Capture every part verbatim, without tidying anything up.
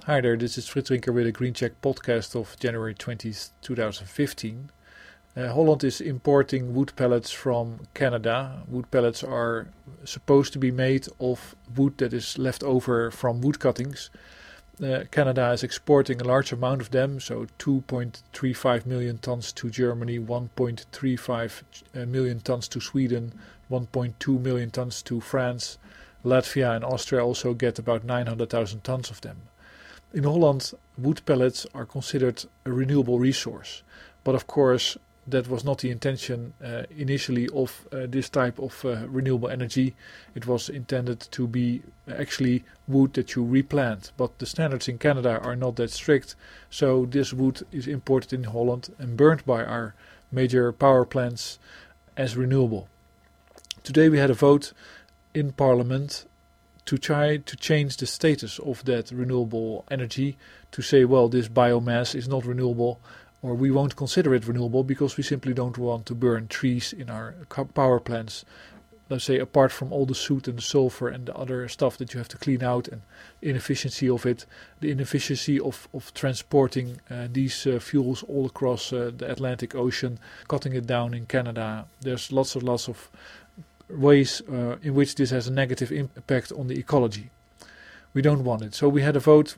Hi there, this is Frits Rinker with a Green Check podcast of January twentieth, twenty fifteen. Uh, Holland is importing wood pellets from Canada. Wood pellets are supposed to be made of wood that is left over from wood cuttings. Uh, Canada is exporting a large amount of them, so two point three five million tons to Germany, one point three five million tons to Sweden, one point two million tons to France. Latvia and Austria also get about nine hundred thousand tons of them. In Holland, wood pellets are considered a renewable resource, but of course that was not the intention uh, initially of uh, this type of uh, renewable energy. It was intended to be actually wood that you replant, but the standards in Canada are not that strict, so this wood is imported in Holland and burned by our major power plants as renewable. Today we had a vote in Parliament to try to change the status of that renewable energy, to say, well, this biomass is not renewable, or we won't consider it renewable because we simply don't want to burn trees in our power plants. Let's say, apart from all the soot and the sulfur and the other stuff that you have to clean out and inefficiency of it, the inefficiency of, of transporting uh, these uh, fuels all across uh, the Atlantic Ocean, cutting it down in Canada. There's lots and lots of ways uh, in which this has a negative impact on the ecology. We don't want it. So we had a vote,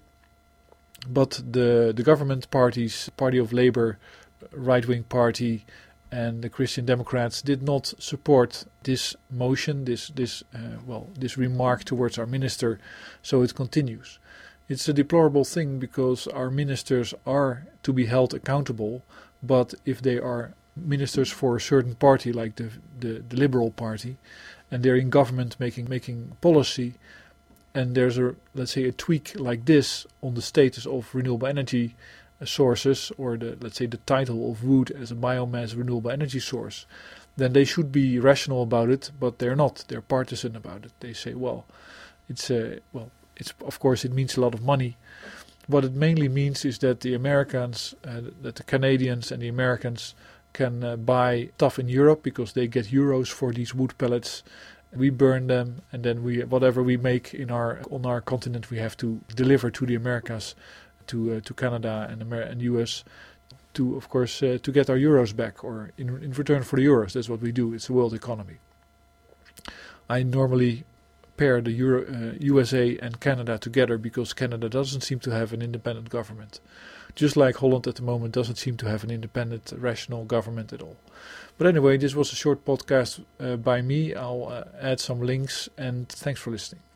but the, the government parties, Party of Labour, right-wing party, and the Christian Democrats did not support this motion, this this uh, well, this remark towards our minister. So it continues. It's a deplorable thing because our ministers are to be held accountable, but if they are ministers for a certain party like the, the the Liberal Party, and they're in government making making policy, and there's a let's say a tweak like this on the status of renewable energy sources, or the let's say the title of wood as a biomass renewable energy source, then they should be rational about it, but they're not. They're partisan about it. They say, well, it's a well, it's of course it means a lot of money. What it mainly means is that the Americans, uh, that the Canadians and the Americans can uh, buy stuff in Europe because they get euros for these wood pellets. We burn them, and then we whatever we make in our on our continent we have to deliver to the Americas, to uh, to Canada and Amer- and U S, to of course uh, to get our euros back, or in in return for the euros. That's what we do. It's a world economy. I normally pair the Euro, uh, U S A and Canada together because Canada doesn't seem to have an independent government. Just like Holland at the moment doesn't seem to have an independent, rational government at all. But anyway, this was a short podcast uh, by me. I'll uh, add some links, and thanks for listening.